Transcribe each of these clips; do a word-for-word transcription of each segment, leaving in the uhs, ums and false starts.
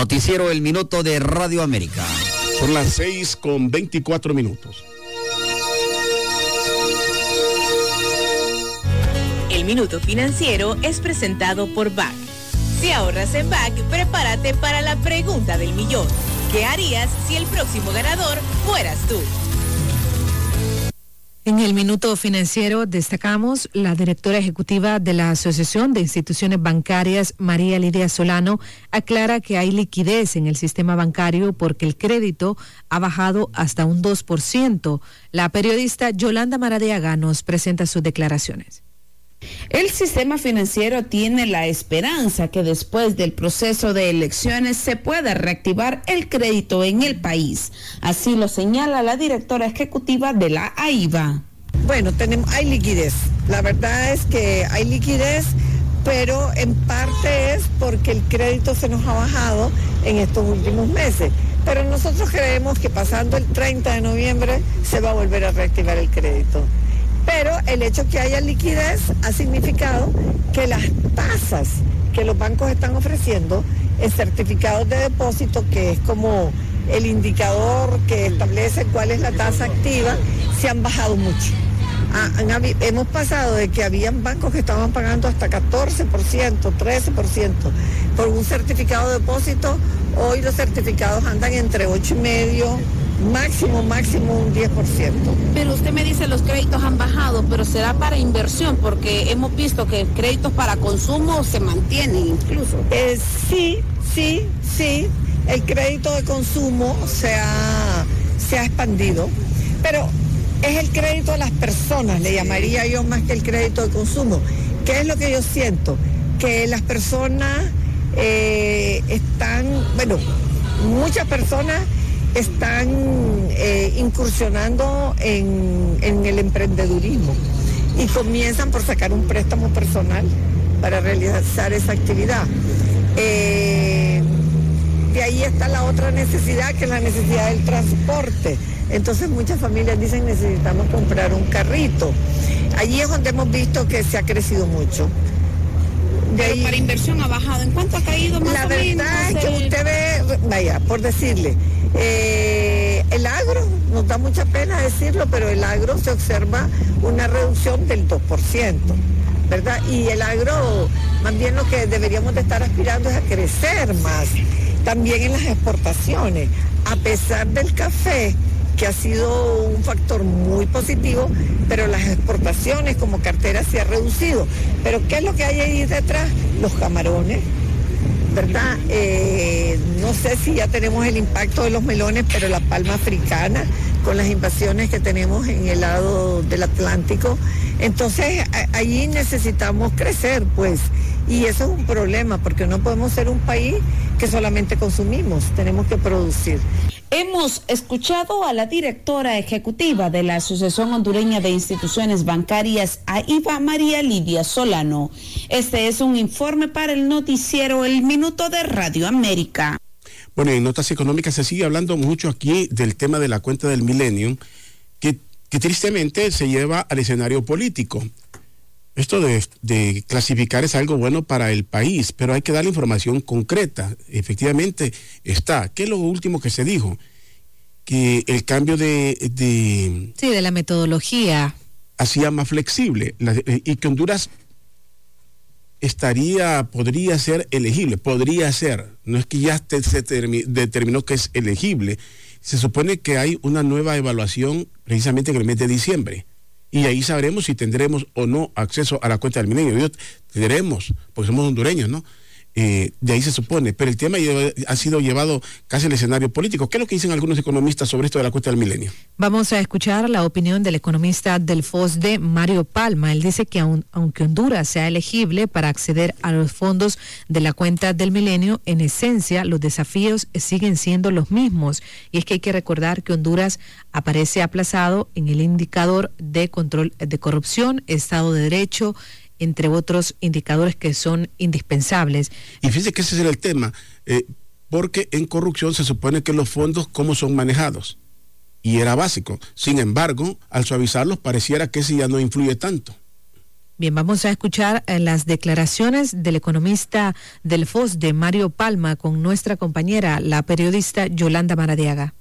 Noticiero El Minuto de Radio América. Son las seis con veinticuatro minutos. El Minuto Financiero es presentado por B A C. Si ahorras en B A C, prepárate para la pregunta del millón. ¿Qué harías si el próximo ganador fueras tú? En el Minuto Financiero destacamos la directora ejecutiva de la Asociación de Instituciones Bancarias, María Lidia Solano, aclara que hay liquidez en el sistema bancario porque el crédito ha bajado hasta un dos por ciento. La periodista Yolanda Maradiaga nos presenta sus declaraciones. El sistema financiero tiene la esperanza que después del proceso de elecciones se pueda reactivar el crédito en el país. Así lo señala la directora ejecutiva de la A I B A. Bueno, tenemos, hay liquidez. La verdad es que hay liquidez, pero en parte es porque el crédito se nos ha bajado en estos últimos meses. Pero nosotros creemos que pasando el treinta de noviembre se va a volver a reactivar el crédito. Pero el hecho que haya liquidez ha significado que las tasas que los bancos están ofreciendo en certificados de depósito, que es como el indicador que establece cuál es la tasa activa, se han bajado mucho. Han, han, hemos pasado de que habían bancos que estaban pagando hasta catorce por ciento, trece por ciento por un certificado de depósito. Hoy los certificados andan entre ocho y medio, máximo, máximo un diez por ciento. Pero usted me dice los créditos han bajado, pero será para inversión, porque hemos visto que créditos para consumo se mantienen incluso. Eh, sí, sí, sí, el crédito de consumo se ha, se ha expandido, pero es el crédito a las personas, le llamaría yo más que el crédito de consumo. ¿Qué es lo que yo siento? Que las personas eh, están, bueno, muchas personas están eh, incursionando en, en el emprendedurismo y comienzan por sacar un préstamo personal para realizar esa actividad. Eh, de ahí está la otra necesidad, que es la necesidad del transporte. Entonces muchas familias dicen necesitamos comprar un carrito. Allí es donde hemos visto que se ha crecido mucho. De Pero ahí, para inversión ha bajado. ¿En cuánto ha caído más la o menos? La verdad es que usted ve, vaya, por decirle, eh, el agro, nos da mucha pena decirlo, pero el agro se observa una reducción del dos por ciento, ¿verdad? Y el agro, más bien lo que deberíamos de estar aspirando es a crecer más, también en las exportaciones, a pesar del café, que ha sido un factor muy positivo, pero las exportaciones como cartera se ha reducido. Pero ¿qué es lo que hay ahí detrás? Los camarones, ¿verdad? Eh, no sé si ya tenemos el impacto de los melones, pero la palma africana, con las invasiones que tenemos en el lado del Atlántico. Entonces, a, allí necesitamos crecer, pues, y eso es un problema, porque no podemos ser un país que solamente consumimos, tenemos que producir. Hemos escuchado a la directora ejecutiva de la Asociación Hondureña de Instituciones Bancarias, A I B A, María Lidia Solano. Este es un informe para el noticiero El Minuto de Radio América. Bueno, en Notas Económicas se sigue hablando mucho aquí del tema de la cuenta del Millennium, que, que tristemente se lleva al escenario político. Esto de, de clasificar es algo bueno para el país, pero hay que dar la información concreta. Efectivamente está. ¿Qué es lo último que se dijo? Que el cambio de... de sí, de la metodología. Hacía más flexible la, y que Honduras estaría, podría ser elegible, podría ser. No es que ya te, se termi, determinó que es elegible. Se supone que hay una nueva evaluación precisamente en el mes de diciembre. Y ahí sabremos si tendremos o no acceso a la cuenta del Milenio. Yo tendremos, porque somos hondureños, ¿no? Eh, de ahí se supone. Pero el tema ha sido llevado casi al escenario político. ¿Qué es lo que dicen algunos economistas sobre esto de la cuenta del Milenio? Vamos a escuchar la opinión del economista del F O S D E, Mario Palma. Él dice que aun, aunque Honduras sea elegible para acceder a los fondos de la cuenta del Milenio, en esencia los desafíos siguen siendo los mismos. Y es que hay que recordar que Honduras aparece aplazado en el indicador de control de corrupción, Estado de Derecho, entre otros indicadores que son indispensables. Y fíjese que ese era el tema, eh, porque en corrupción se supone que los fondos, ¿cómo son manejados? Y era básico. Sin embargo, al suavizarlos, pareciera que ese ya no influye tanto. Bien, vamos a escuchar eh, las declaraciones del economista del F O S de Mario Palma con nuestra compañera, la periodista Yolanda Maradiaga.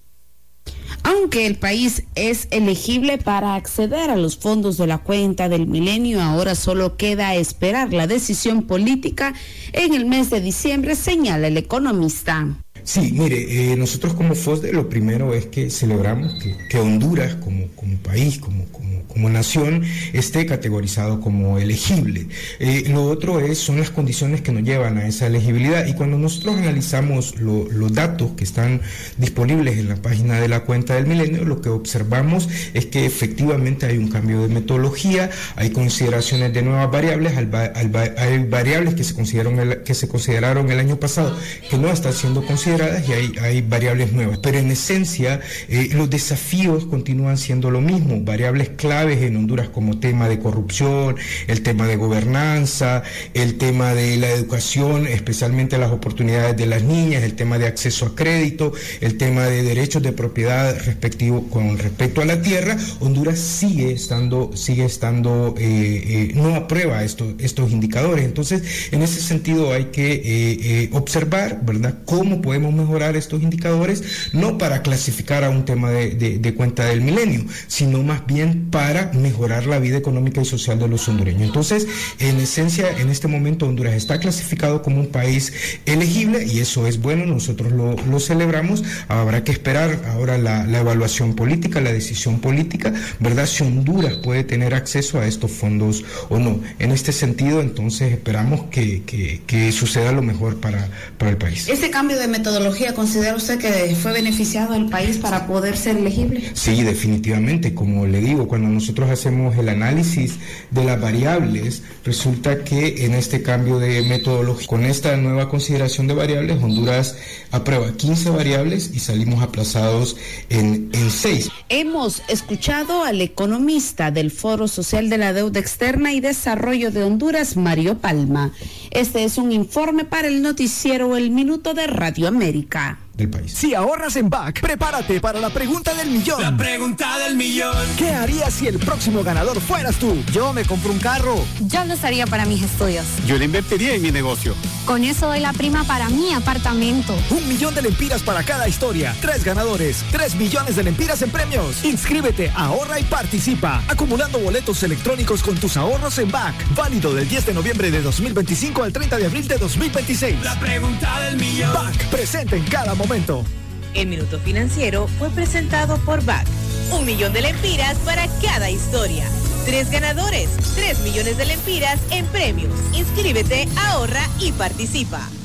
Aunque el país es elegible para acceder a los fondos de la cuenta del milenio, ahora solo queda esperar la decisión política en el mes de diciembre, señala el economista. Sí, mire, eh, nosotros como F O S D lo primero es que celebramos que, que Honduras como, como país, como, como, como nación, esté categorizado como elegible. Eh, lo otro es, son las condiciones que nos llevan a esa elegibilidad, y cuando nosotros analizamos lo, los datos que están disponibles en la página de la cuenta del milenio, lo que observamos es que efectivamente hay un cambio de metodología, hay consideraciones de nuevas variables, al, al, hay variables que se consideraron el, que se consideraron el año pasado que no están siendo consideradas, y hay, hay variables nuevas, pero en esencia eh, los desafíos continúan siendo lo mismo, variables claves en Honduras como tema de corrupción, el tema de gobernanza, el tema de la educación, especialmente las oportunidades de las niñas, el tema de acceso a crédito, el tema de derechos de propiedad respectivo con respecto a la tierra. Honduras sigue estando, sigue estando, eh, eh, no aprueba estos, estos indicadores. Entonces, en ese sentido hay que eh, eh, observar, ¿verdad?, cómo podemos mejorar estos indicadores, no para clasificar a un tema de, de, de cuenta del milenio, sino más bien para mejorar la vida económica y social de los hondureños. Entonces, en esencia, en este momento Honduras está clasificado como un país elegible, y eso es bueno, nosotros lo, lo celebramos. Habrá que esperar ahora la, la evaluación política, la decisión política, ¿verdad?, si Honduras puede tener acceso a estos fondos o no. En este sentido, entonces, esperamos que, que, que suceda lo mejor para, para el país. ¿Ese cambio de metodología considera usted que fue beneficiado el país para poder ser elegible? Sí, definitivamente. Como le digo, cuando nosotros hacemos el análisis de las variables, resulta que en este cambio de metodología, con esta nueva consideración de variables, Honduras aprueba quince variables y salimos aplazados en, en seis. Hemos escuchado al economista del Foro Social de la Deuda Externa y Desarrollo de Honduras, Mario Palma. Este es un informe para el noticiero El Minuto de Radio América. Del país. Si ahorras en B A C, prepárate para la pregunta del millón. La pregunta del millón. ¿Qué harías si el próximo ganador fueras tú? Yo me compro un carro. Yo lo usaría para mis estudios. Yo le invertiría en mi negocio. Con eso doy la prima para mi apartamento. Un millón de lempiras para cada historia. Tres ganadores. Tres millones de lempiras en premios. Inscríbete, ahorra y participa. Acumulando boletos electrónicos con tus ahorros en B A C. Válido del diez de noviembre de dos mil veinticinco al treinta de abril de dos mil veintiséis. La pregunta del millón. B A C, presente en cada momento. El Minuto Financiero fue presentado por B A C. Un millón de lempiras para cada historia. Tres ganadores, tres millones de lempiras en premios. Inscríbete, ahorra y participa.